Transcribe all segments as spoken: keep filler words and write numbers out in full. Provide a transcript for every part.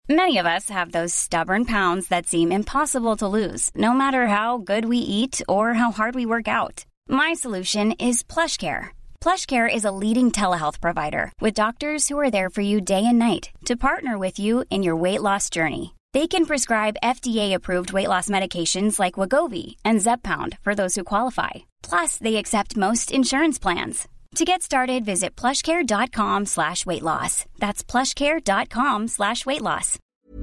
Many of us have those stubborn pounds that seem impossible to lose, no matter how good we eat or how hard we work out. My solution is PlushCare. PlushCare is a leading telehealth provider with doctors who are there for you day and night to partner with you in your weight loss journey. They can prescribe F D A-approved weight loss medications like Wegovy and Zepbound for those who qualify. Plus, they accept most insurance plans. To get started, visit plushcare.com slash weight loss. That's plushcare.com slash weight loss.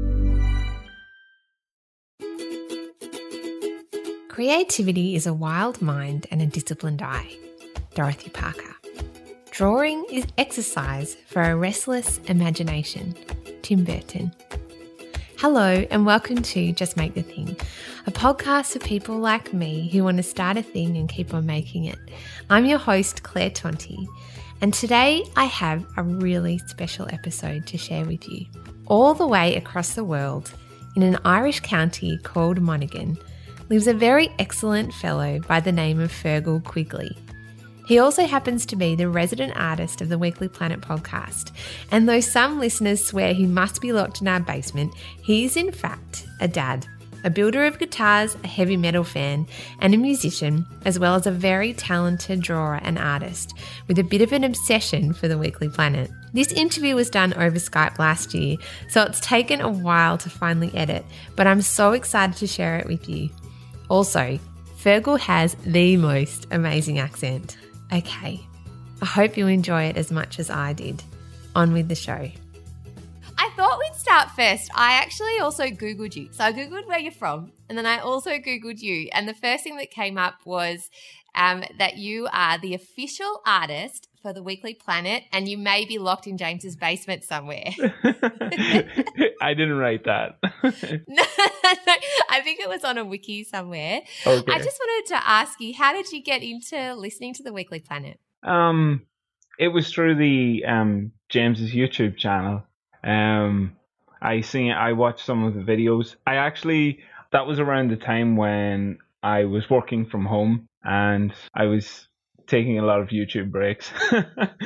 Creativity is a wild mind and a disciplined eye. Dorothy Parker. Drawing is exercise for a restless imagination. Tim Burton. Hello and welcome to Just Make the Thing, a podcast for people like me who want to start a thing and keep on making it. I'm your host, Claire Tonti, and today I have a really special episode to share with you. All the way across the world, in an Irish county called Monaghan, lives a very excellent fellow by the name of Fergal Quigley. He also happens to be the resident artist of the Weekly Planet podcast, and though some listeners swear he must be locked in our basement, he is in fact a dad, a builder of guitars, a heavy metal fan, and a musician, as well as a very talented drawer and artist, with a bit of an obsession for the Weekly Planet. This interview was done over Skype last year, so it's taken a while to finally edit, but I'm so excited to share it with you. Also, Fergal has the most amazing accent. Okay, I hope you enjoy it as much as I did. On with the show. I thought we'd start first. I actually also Googled you. So I Googled where you're from, and then I also Googled you. And the first thing that came up was um, that you are the official artist for the Weekly Planet, and you may be locked in James's basement somewhere. I didn't write that. no, no, I think it was on a wiki somewhere. Okay. I just wanted to ask you, how did you get into listening to the Weekly Planet? Um, it was through the um James's YouTube channel. Um, I seen I watched some of the videos. I actually that was around the time when I was working from home and I was taking a lot of YouTube breaks. so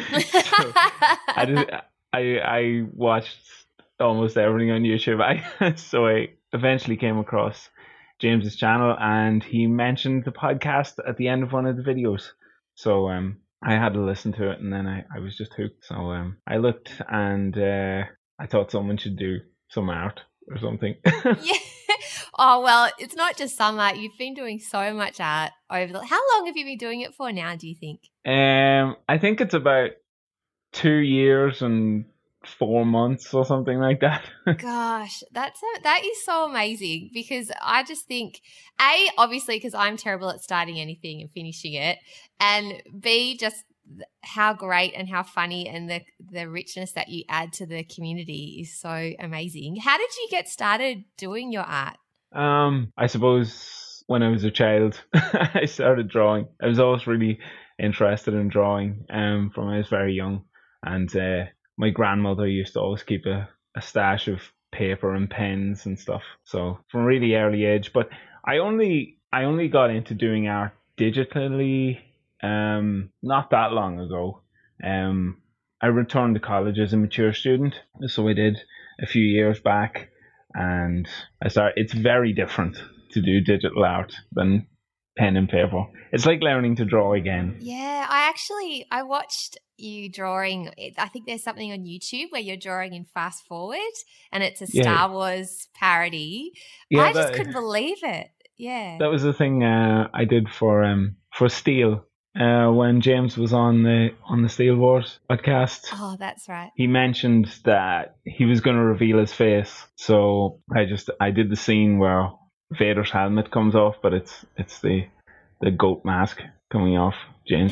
I did. I I watched almost everything on YouTube. I so I eventually came across James's channel, and he mentioned the podcast at the end of one of the videos. So um, I had to listen to it, and then I, I was just hooked. So um, I looked, and uh, I thought someone should do some art or something. Yeah. Oh, well, it's not just some art. You've been doing so much art over the... How long have you been doing it for now, do you think? Um, I think it's about two years and four months or something like that. Gosh, that's a, that is so amazing, because I just think, A, obviously because I'm terrible at starting anything and finishing it, and B, just how great and how funny and the the richness that you add to the community is so amazing. How did you get started doing your art? Um, I suppose when I was a child, I started drawing. I was always really interested in drawing um, from when I was very young. And uh, my grandmother used to always keep a, a stash of paper and pens and stuff. So from a really early age. But I only I only got into doing art digitally um, not that long ago. Um, I returned to college as a mature student. So I did a few years back. And I started, it's very different to do digital art than pen and paper. It's like learning to draw again. Yeah, I actually, I watched you drawing. I think there's something on YouTube where you're drawing in fast forward and it's a Star Yeah. Wars parody. Yeah, I just that- couldn't believe it. Yeah. That was the thing uh, I did for um for Steel uh, when James was on the on the Steel Wars podcast. Oh, that's right. He mentioned that he was going to reveal his face, so I just I did the scene where Vader's helmet comes off, but it's it's the the goat mask coming off James.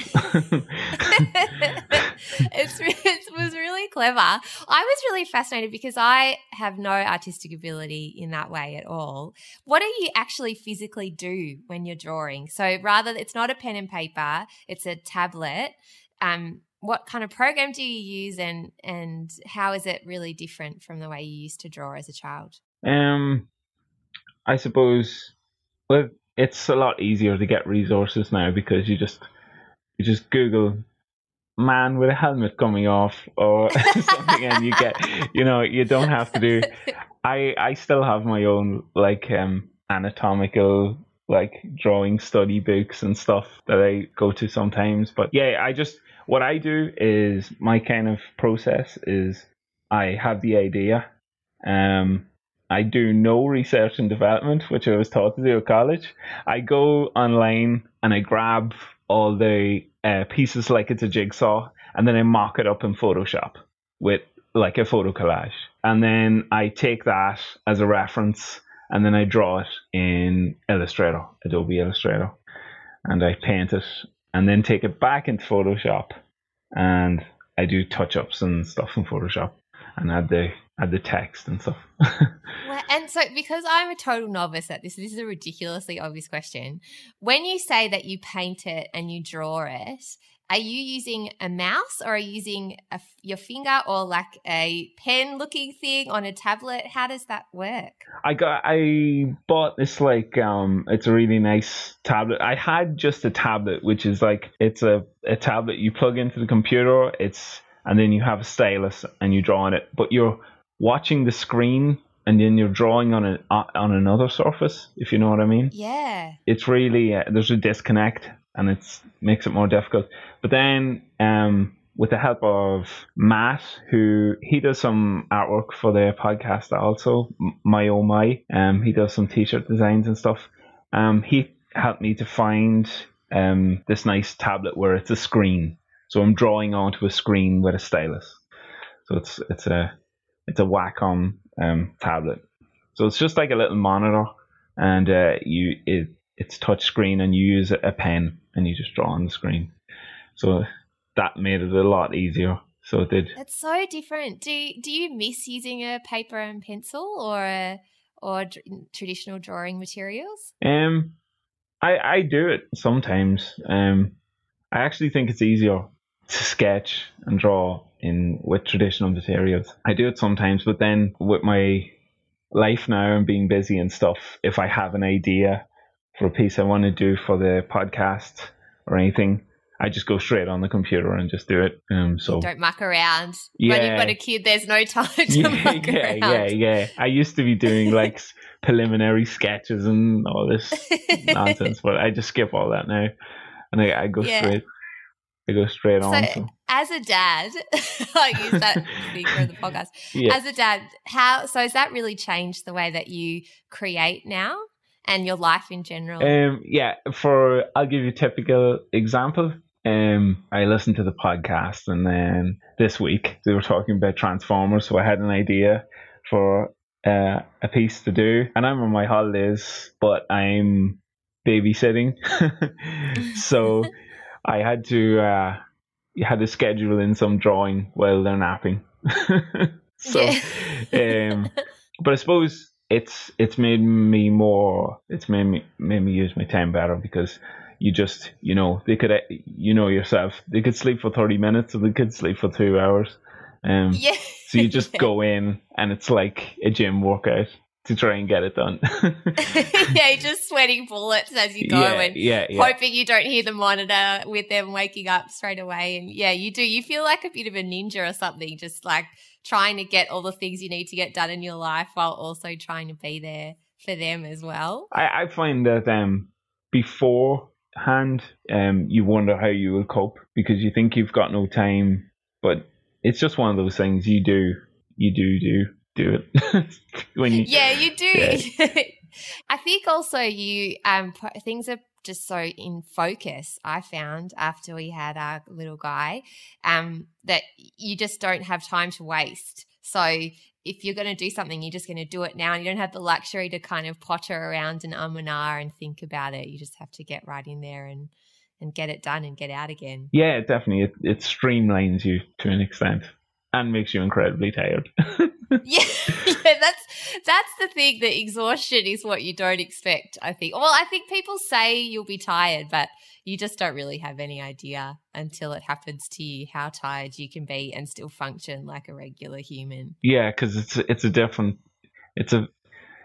it's, it was really clever. I was really fascinated because I have no artistic ability in that way at all. What do you actually physically do when you're drawing? So rather, it's not a pen and paper, it's a tablet. Um, what kind of program do you use, and and how is it really different from the way you used to draw as a child? Um, I suppose, well, it's a lot easier to get resources now because you just you just Google man with a helmet coming off or something, and you get, you know, you don't have to do. I I still have my own like um anatomical like drawing study books and stuff that I go to sometimes. But yeah, I just what I do is my kind of process is I have the idea. Um, I do no research and development, which I was taught to do at college. I go online and I grab all the uh, pieces like it's a jigsaw, and then I mock it up in Photoshop with like a photo collage. And then I take that as a reference, and then I draw it in Illustrator, Adobe Illustrator, and I paint it, and then take it back into Photoshop, and I do touch-ups and stuff in Photoshop, and add the add the text and stuff. Well, and so because I'm a total novice at this, this is a ridiculously obvious question. When you say that you paint it and you draw it, are you using a mouse or are you using a, your finger or like a pen-looking thing on a tablet? How does that work? I got I bought this like um it's a really nice tablet. I had just a tablet, which is like it's a, a tablet you plug into the computer. It's and then you have a stylus and you draw on it, but you're watching the screen and then you're drawing on a on another surface, if you know what I mean. Yeah. It's really uh, there's a disconnect, and it makes it more difficult. But then um, with the help of Matt, who he does some artwork for the podcast also, My Oh My, um, he does some t-shirt designs and stuff. Um, he helped me to find um, this nice tablet where it's a screen. So I'm drawing onto a screen with a stylus. So it's it's a it's a Wacom um, tablet. So it's just like a little monitor, and uh, you it it's touch screen, and you use a pen and you just draw on the screen. So that made it a lot easier. So it did. That's so different. Do do you miss using a paper and pencil or a, or d- traditional drawing materials? Um, I I do it sometimes. Um, I actually think it's easier to sketch and draw in with traditional materials. I do it sometimes, but then with my life now and being busy and stuff, if I have an idea for a piece I want to do for the podcast or anything, I just go straight on the computer and just do it. Um, so you don't muck around. Yeah. When you've got a kid, there's no time to yeah, muck yeah, around. yeah, yeah. I used to be doing like preliminary sketches and all this nonsense, but I just skip all that now, and I, I go Yeah. straight. I go straight So, on. So. as a dad, I use that thing for the podcast. Yeah. As a dad, how so has that really changed the way that you create now and your life in general? Um, yeah. For I'll give you a typical example. Um, I listened to the podcast, and then this week they were talking about Transformers, so I had an idea for uh, a piece to do, and I'm on my holidays, but I'm babysitting, so I had to uh, you had to schedule in some drawing while they're napping. so, Yeah. um, but I suppose it's it's made me more. It's made me made me use my time better, because you just you know they could you know yourself they could sleep for thirty minutes, or they could sleep for two hours. Um, Yeah. so you just go in, and it's like a gym workout to try and get it done. Yeah, you're just sweating bullets as you go, Yeah, and yeah, yeah. hoping you don't hear the monitor with them waking up straight away. And yeah, you do. You feel like a bit of a ninja or something, just like trying to get all the things you need to get done in your life while also trying to be there for them as well. I, I find that um, beforehand, um, you wonder how you will cope, because you think you've got no time, but it's just one of those things you do, you do, do. do it when you Yeah, you do. Yeah. I think also you um p- things are just so in focus. I found after we had our little guy, um, that you just don't have time to waste. So if you're going to do something, you're just going to do it now, and you don't have the luxury to kind of potter around and um and ah and think about it. You just have to get right in there and and get it done and get out again. Yeah, definitely. It, it streamlines you to an extent and makes you incredibly tired. Yeah, yeah, that's that's the thing. The exhaustion is what you don't expect, I think. Well, I think people say you'll be tired, but you just don't really have any idea until it happens to you how tired you can be and still function like a regular human. Yeah, because it's it's a different it's a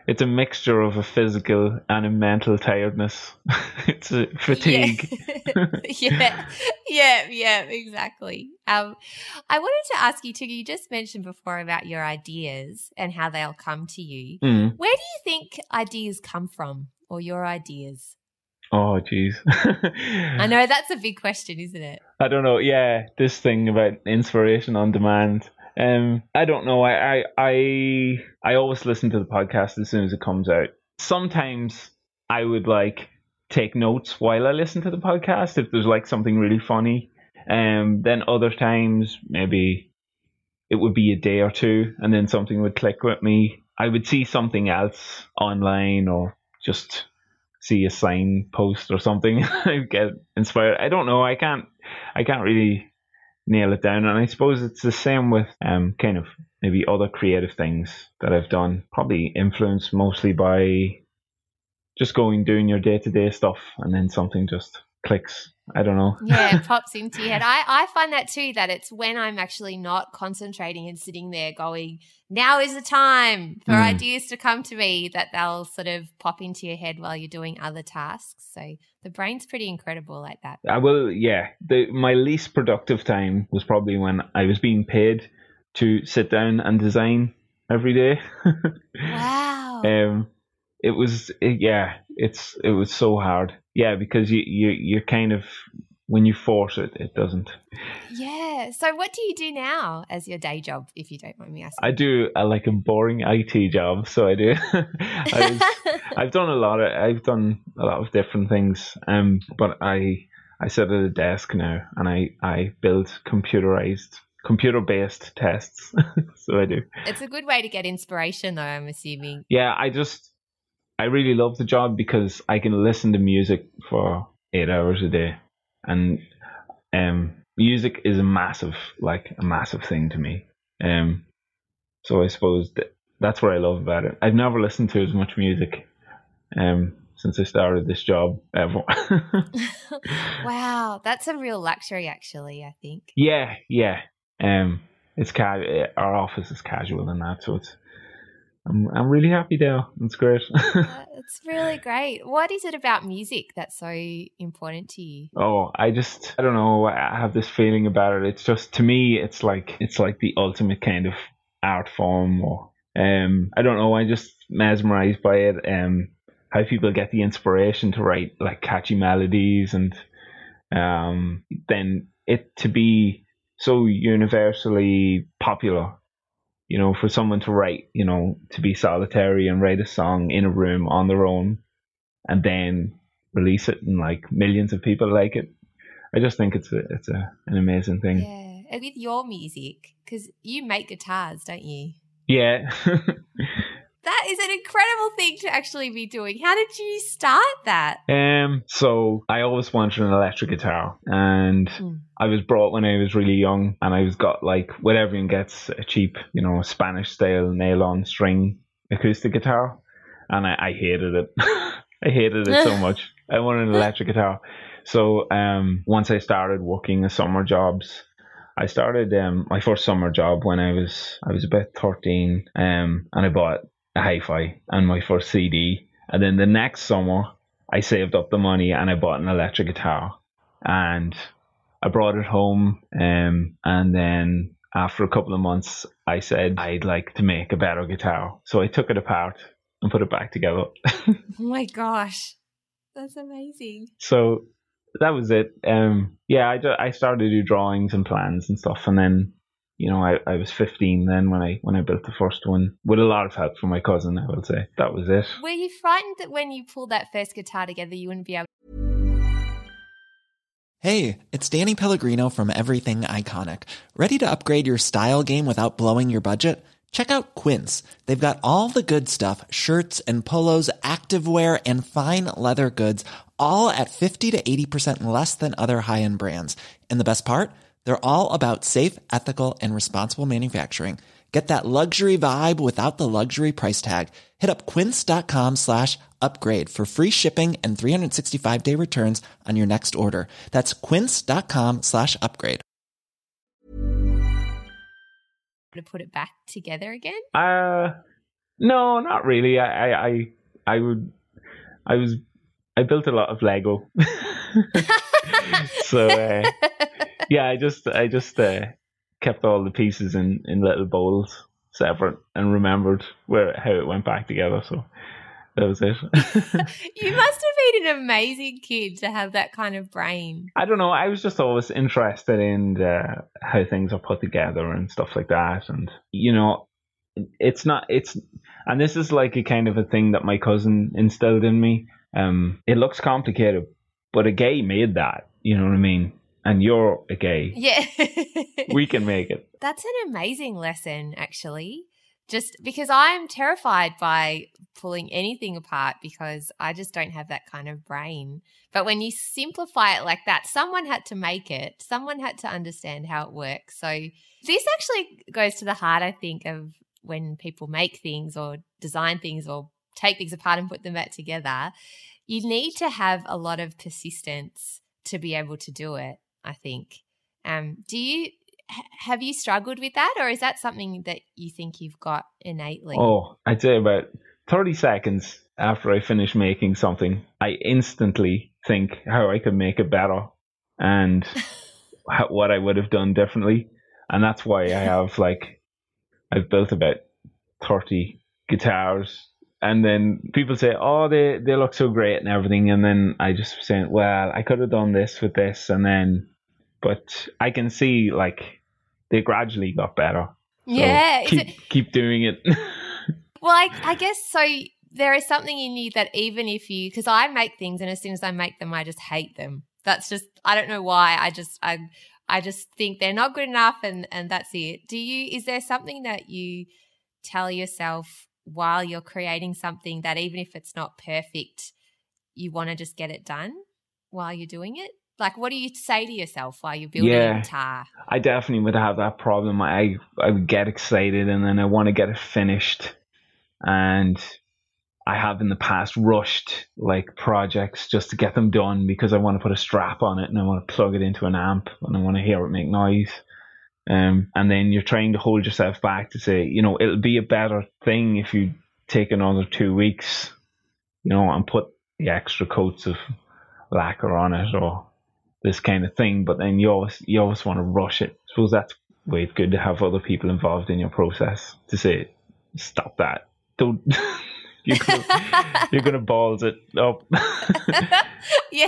it's a mixture of a physical and a mental tiredness. It's a fatigue. Yeah. yeah, yeah, yeah, exactly. Um, I wanted to ask you too, you just mentioned before about your ideas and how they'll come to you. Mm. Where do you think ideas come from, or your ideas? Oh, geez. I know that's a big question, isn't it? I don't know. Yeah, this thing about inspiration on demand. Um, I don't know. I, I I I always listen to the podcast as soon as it comes out. Sometimes I would like take notes while I listen to the podcast if there's like something really funny. Um, then other times maybe it would be a day or two, and then something would click with me. I would see something else online or just see a sign post or something. I get inspired. I don't know. I can't. I can't really nail it down, and I suppose it's the same with um kind of maybe other creative things that I've done, probably influenced mostly by just going doing your day-to-day stuff and then something just clicks. I don't know. Yeah, it pops into your head. I, I find that too, that it's when I'm actually not concentrating and sitting there going, now is the time for Mm. ideas to come to me, that they'll sort of pop into your head while you're doing other tasks. So the brain's pretty incredible like that. I will, yeah. The my least productive time was probably when I was being paid to sit down and design every day. Wow. um, it was, it, yeah, it's it was so hard. Yeah, because you you you're kind of, when you force it, it doesn't. Yeah. So what do you do now as your day job, if you don't mind me asking? I do a, like a boring I T job, so I do. I was, I've done a lot of I've done a lot of different things. Um, but I I sit at a desk now and I I build computerized computer based tests. So I do. It's a good way to get inspiration, though, I'm assuming. Yeah, I just I really love the job because I can listen to music for eight hours a day, and um, music is a massive like a massive thing to me. Um. So I suppose that that's what I love about it. I've never listened to as much music um, since I started this job ever. Wow, that's a real luxury, actually, I think. yeah, yeah. Um, it's ca- Our office is casual and that, so it's. I'm I'm really happy there. It's great. Uh, it's really great. What is it about music that's so important to you? Oh, I just I don't know. I have this feeling about it. It's just, to me, it's like it's like the ultimate kind of art form, or um I don't know, I'm just mesmerized by it. Um how people get the inspiration to write like catchy melodies, and um then it to be so universally popular, you know, for someone to write, you know, to be solitary and write a song in a room on their own and then release it and like millions of people like it. I just think it's a it's a an amazing thing. Yeah. And with your music, because you make guitars, don't you? Yeah. That is an incredible thing to actually be doing. How did you start that? Um. So I always wanted an electric guitar, and Hmm. I was brought when I was really young, and I was got like what everyone gets, a cheap, you know, Spanish style nail-on string acoustic guitar, and I, I hated it. I hated it so much. I wanted an electric guitar. So um, once I started working at summer jobs, I started um my first summer job when I was I was about thirteen, um, and I bought a hi-fi and my first C D, and then the next summer I saved up the money and I bought an electric guitar, and I brought it home, um, and then after a couple of months I said I'd like to make a better guitar, so I took it apart and put it back together. Oh my gosh, that's amazing. So that was it. Um, yeah, I, ju- I started to do drawings and plans and stuff, and then, you know, I, I was fifteen then when I when I built the first one, with a lot of help from my cousin, I will say. That was it. Were you frightened that when you pulled that first guitar together, you wouldn't be able? Hey, it's Danny Pellegrino from Everything Iconic. Ready to upgrade your style game without blowing your budget? Check out Quince. They've got all the good stuff, shirts and polos, activewear, and fine leather goods, all at fifty to eighty percent less than other high-end brands. And the best part? They're all about safe, ethical, and responsible manufacturing. Get that luxury vibe without the luxury price tag. Hit up quince.com slash upgrade for free shipping and three sixty-five day returns on your next order. That's quince.com slash upgrade. To put it back together again? Uh, No, not really. I, I, I, I would, I was, I built a lot of Lego. So uh, yeah, I just, I just uh, kept all the pieces in, in little bowls, separate, and remembered where how it went back together. So that was it. You must have been an amazing kid to have that kind of brain. I don't know. I was just always interested in uh, how things are put together and stuff like that. And, you know, it's not, it's, and this is like a kind of a thing that my cousin instilled in me. Um, it looks complicated, but a gay made that, you know what I mean? And you're a gay. Yeah. We can make it. That's an amazing lesson, actually. Just because I'm terrified by pulling anything apart because I just don't have that kind of brain. But when you simplify it like that, someone had to make it. Someone had to understand how it works. So this actually goes to the heart, I think, of when people make things or design things or take things apart and put them back together. You need to have a lot of persistence to be able to do it, I think. Um, do you have you struggled with that, or is that something that you think you've got innately? Oh, I'd say about thirty seconds after I finish making something, I instantly think how I could make it better and how, what I would have done differently. And that's why I have like, I've built about thirty guitars. And then people say, oh, they, they look so great and everything. And then I just say, well, I could have done this with this. And then, but I can see like they gradually got better. So yeah. Keep, it... keep doing it. Well, I, I guess so. There is something in you that even if you, because I make things and as soon as I make them, I just hate them. That's just, I don't know why. I just, I, I just think they're not good enough and, and that's it. Do you, is there something that you tell yourself while you're creating something that even if it's not perfect, you want to just get it done while you're doing it? Like, what do you say to yourself while you're building yeah, a guitar? I definitely would have that problem. I, I would get excited and then I want to get it finished. And I have in the past rushed like projects just to get them done because I want to put a strap on it and I want to plug it into an amp and I want to hear it make noise. Um, and then you're trying to hold yourself back to say, you know, it'll be a better thing if you take another two weeks, you know, and put the extra coats of lacquer on it or this kind of thing. But then you always you always want to rush it. I suppose that's why it's good to have other people involved in your process to say, stop that. Don't you're gonna, you're gonna balls it up. yeah,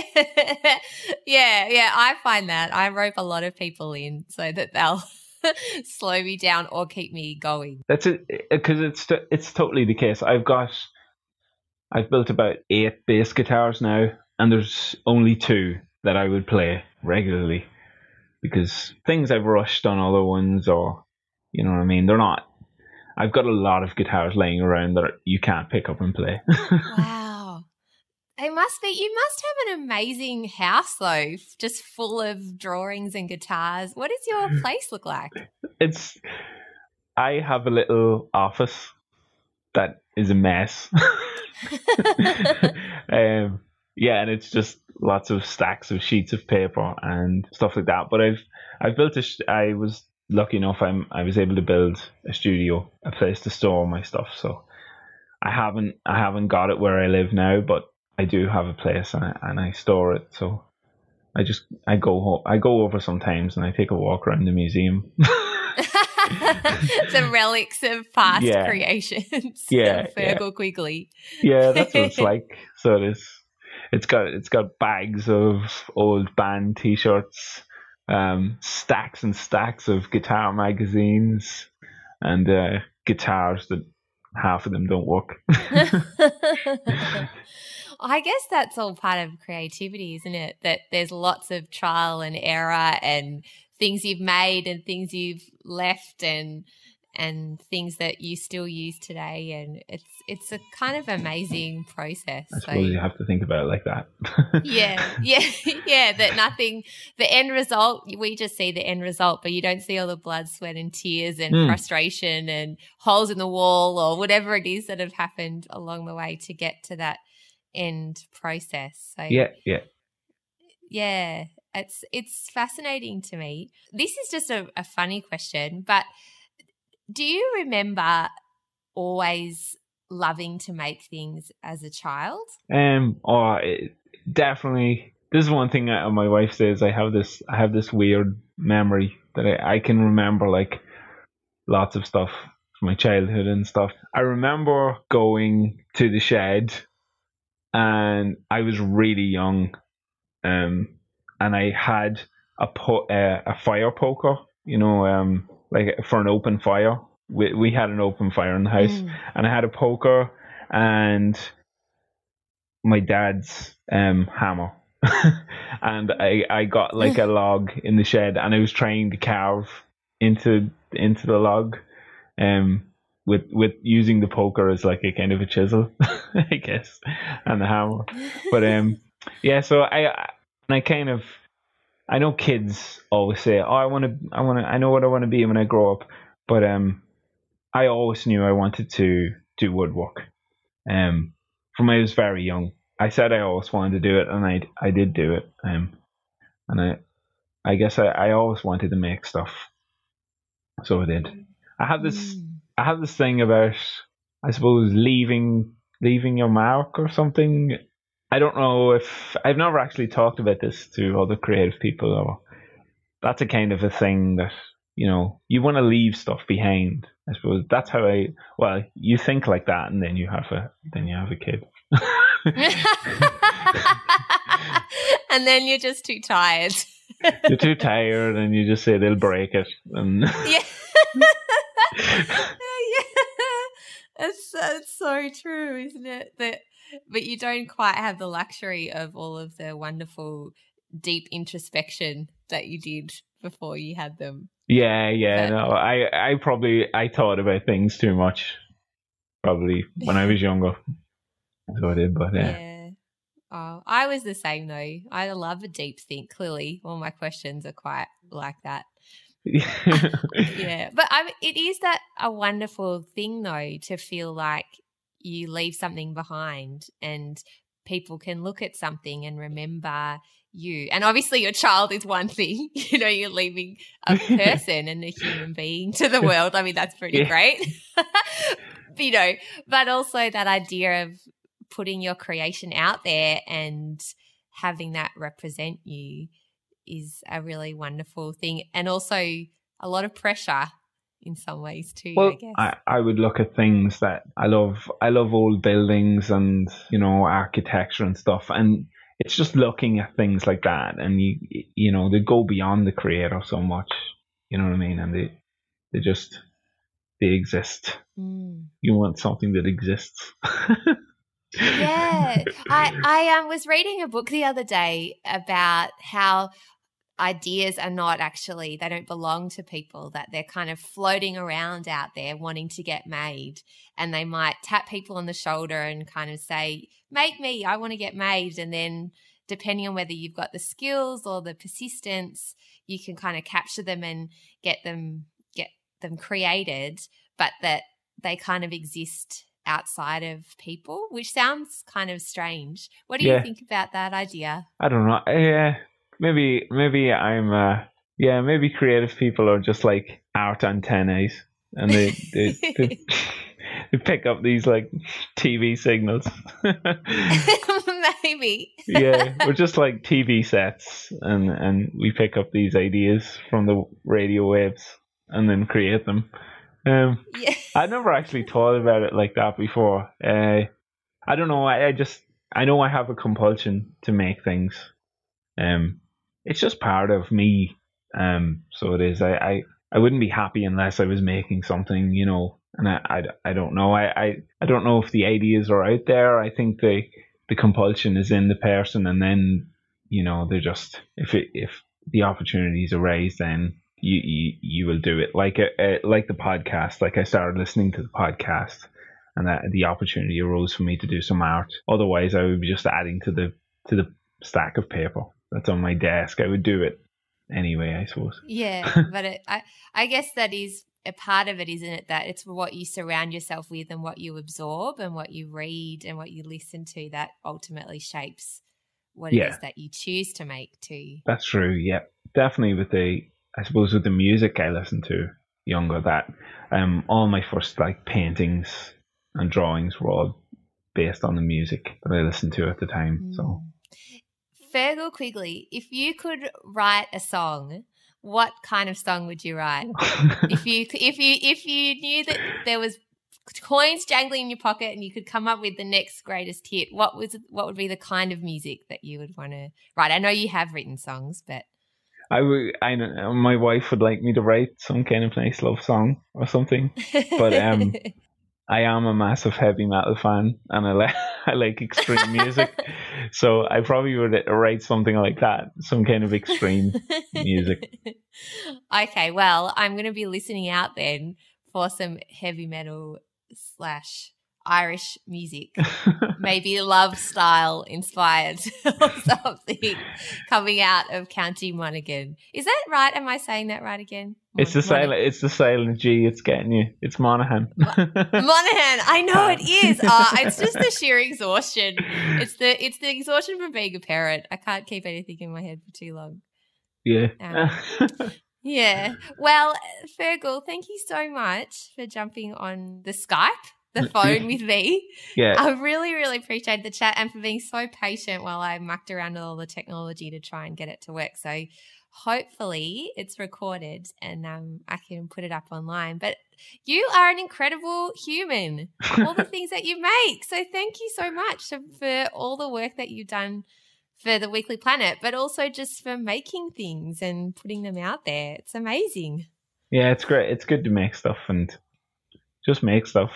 yeah, yeah. I find that I rope a lot of people in so that they'll slow me down or keep me going. That's it, because it's it's totally the case. I've got, I've built about eight bass guitars now, and there's only two that I would play regularly because things I've rushed on other ones, or you know what I mean. They're not. I've got a lot of guitars laying around that you can't pick up and play. Wow. It must be, you must have an amazing house though, just full of drawings and guitars. What does your place look like? It's, I have a little office that is a mess. um, yeah, and it's just lots of stacks of sheets of paper and stuff like that. But I've, I've built a, I was lucky enough, I'm I was able to build a studio, a place to store my stuff. So I haven't I haven't got it where I live now, but I do have a place and I, and I store it. So I just I go home, I go over sometimes and I take a walk around the museum. The relics of past yeah. creations. Yeah, Fergal yeah. Quigley. Yeah, that's what it's like. So it is. It's got it's got bags of old band T-shirts. Um, stacks and stacks of guitar magazines and uh, guitars that half of them don't work. I guess that's all part of creativity, isn't it? That there's lots of trial and error and things you've made and things you've left and and things that you still use today, and it's it's a kind of amazing process. I suppose so, you have to think about it like that. yeah, yeah, yeah. That nothing, the end result, we just see the end result, but you don't see all the blood, sweat, and tears and mm. frustration and holes in the wall or whatever it is that have happened along the way to get to that end process. So yeah, yeah, yeah. It's it's fascinating to me. This is just a, a funny question, but do you remember always loving to make things as a child? Um, oh, it, definitely. This is one thing that my wife says. I have this, I have this weird memory that I, I can remember like lots of stuff from my childhood and stuff. I remember going to the shed, and I was really young, um, and I had a po- uh, a fire poker, you know, um, like for an open fire. We we had an open fire in the house, mm. and I had a poker and my dad's um hammer. And I, I got like a log in the shed, and I was trying to carve into into the log, um, with with using the poker as like a kind of a chisel, I guess, and the hammer. But um, yeah. So I I kind of I know kids always say, "Oh, I want to I want to I know what I want to be when I grow up," but um, I always knew I wanted to do woodwork, um, from when I was very young. I said I always wanted to do it, and I I did do it. Um, and I I guess I, I always wanted to make stuff, so I did. I have this mm. I have this thing about, I suppose, leaving leaving your mark or something. I don't know if I've never actually talked about this to other creative people, or that's a kind of a thing that, you know, you want to leave stuff behind. I suppose that's how I. Well, you think like that, and then you have a then you have a kid. And then you're just too tired. You're too tired, and you just say they'll break it. And yeah, yeah, it's, it's so true, isn't it? That, but you don't quite have the luxury of all of the wonderful, deep introspection that you did before you had them. Yeah, yeah. But, no, I, I probably I thought about things too much, probably when I was younger. So I did, but yeah. yeah. Oh, I was the same though. I love a deep think. Clearly, all my questions are quite like that. Yeah, but I, it is that a wonderful thing though to feel like you leave something behind, and people can look at something and remember you. And obviously, your child is one thing. You know, you're leaving a person and a human being to the world. I mean, that's pretty yeah. great. You know, but also that idea of putting your creation out there and having that represent you is a really wonderful thing, and also a lot of pressure in some ways too. Well, I guess I, I would look at things that I love. I love old buildings and, you know, architecture and stuff, and it's just looking at things like that, and you you know, they go beyond the creator so much. You know what I mean? And they they just they exist. Mm. You want something that exists. Yeah, I I um was reading a book the other day about how ideas are not actually, they don't belong to people, that they're kind of floating around out there wanting to get made, and they might tap people on the shoulder and kind of say, make me, I want to get made, and then depending on whether you've got the skills or the persistence, you can kind of capture them and get them get them created, but that they kind of exist outside of people, which sounds kind of strange. What do yeah. you think about that idea? I don't know. Yeah, maybe maybe I'm. Uh, yeah, maybe creative people are just like art antennae, and they they, they, they pick up these like T V signals. Maybe. Yeah, we're just like T V sets, and and we pick up these ideas from the radio waves and then create them. Um, yeah. I never actually thought about it like that before. Uh, I don't know. I, I just I know I have a compulsion to make things. Um, it's just part of me. Um, so it is. I, I, I wouldn't be happy unless I was making something, you know. And I, I, I don't know. I, I, I don't know if the ideas are out there. I think the the compulsion is in the person, and then, you know, they're just, if it if the opportunities arise, then. You, you you will do it, like a, a like the podcast. Like I started listening to the podcast, and that the opportunity arose for me to do some art. Otherwise, I would be just adding to the to the stack of paper that's on my desk. I would do it anyway, I suppose. Yeah, but it, I I guess that is a part of it, isn't it? That it's what you surround yourself with and what you absorb and what you read and what you listen to that ultimately shapes what it yeah. is that you choose to make too. That's true. Yeah, definitely with the. I suppose with the music I listened to younger, that um all my first like paintings and drawings were all based on the music that I listened to at the time. Mm. So, Fergal Quigley, if you could write a song, what kind of song would you write? if you if you if you knew that there was coins jangling in your pocket and you could come up with the next greatest hit, what was what would be the kind of music that you would want to write? I know you have written songs, but I would. I know my wife would like me to write some kind of nice love song or something, but um, I am a massive heavy metal fan, and I like I like extreme music, so I probably would write something like that, some kind of extreme music. Okay, well, I'm going to be listening out then for some heavy metal slash Irish music, maybe love style inspired or something coming out of County Monaghan. Is that right? Am I saying that right again? Mon- it's the silent. It's the silent G. It's getting you. It's Monaghan. Monaghan. I know it is. Oh, it's just the sheer exhaustion. It's the it's the exhaustion from being a parent. I can't keep anything in my head for too long. Yeah. Um, yeah. Well, Fergal, thank you so much for jumping on the Skype. The phone with me. Yeah. I really, really appreciate the chat and for being so patient while I mucked around with all the technology to try and get it to work. So hopefully it's recorded and um, I can put it up online. But you are an incredible human, all the things that you make. So thank you so much for all the work that you've done for the Weekly Planet, but also just for making things and putting them out there. It's amazing. Yeah, it's great. It's good to make stuff and just make stuff.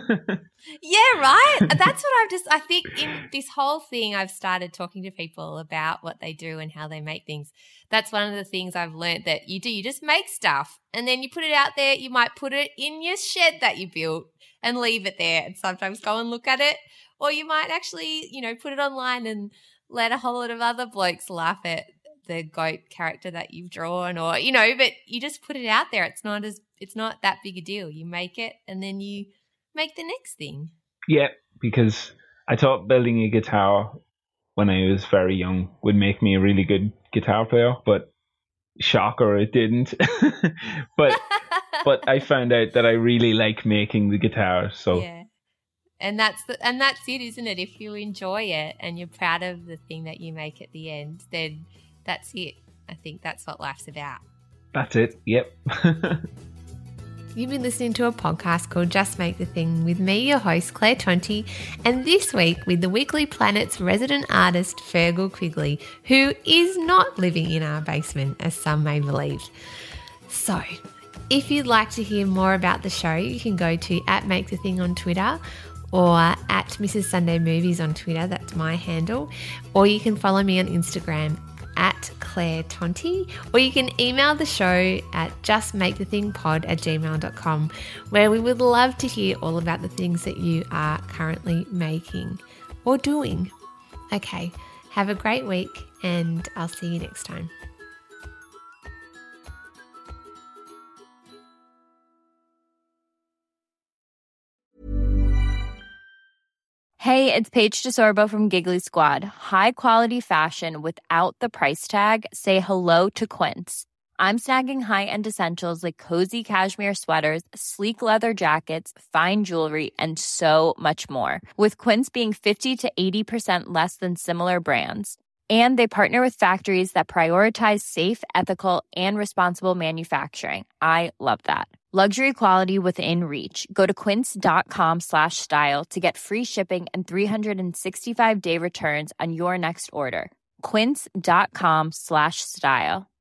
Yeah, right? That's what I've just, I think in this whole thing, I've started talking to people about what they do and how they make things. That's one of the things I've learned that you do. You just make stuff and then you put it out there. You might put it in your shed that you built and leave it there and sometimes go and look at it. Or you might actually, you know, put it online and let a whole lot of other blokes laugh at the goat character that you've drawn, or, you know, but you just put it out there. It's not as, it's not that big a deal. You make it and then you make the next thing. Yeah, because I thought building a guitar when I was very young would make me a really good guitar player, but shocker, it didn't. but but I found out that I really like making the guitar. So yeah. And that's the, and that's it, isn't it? If you enjoy it and you're proud of the thing that you make at the end, then that's it. I think that's what life's about. That's it. Yep. You've been listening to a podcast called Just Make the Thing with me, your host, Claire Tonti, and this week with the Weekly Planet's resident artist, Fergal Quigley, who is not living in our basement, as some may believe. So, if you'd like to hear more about the show, you can go to at Make the Thing on Twitter, or at Missus Sunday Movies on Twitter. That's my handle. Or you can follow me on Instagram at Claire Tonti, or you can email the show at justmakethethingpod at gmail dot com, where we would love to hear all about the things that you are currently making or doing. Okay, have a great week and I'll see you next time. Hey, it's Paige DeSorbo from Giggly Squad. High quality fashion without the price tag. Say hello to Quince. I'm snagging high-end essentials like cozy cashmere sweaters, sleek leather jackets, fine jewelry, and so much more. With Quince being fifty to eighty percent less than similar brands. And they partner with factories that prioritize safe, ethical, and responsible manufacturing. I love that. Luxury quality within reach. Go to quince.com slash style to get free shipping and three sixty-five day returns on your next order. Quince.com slash style.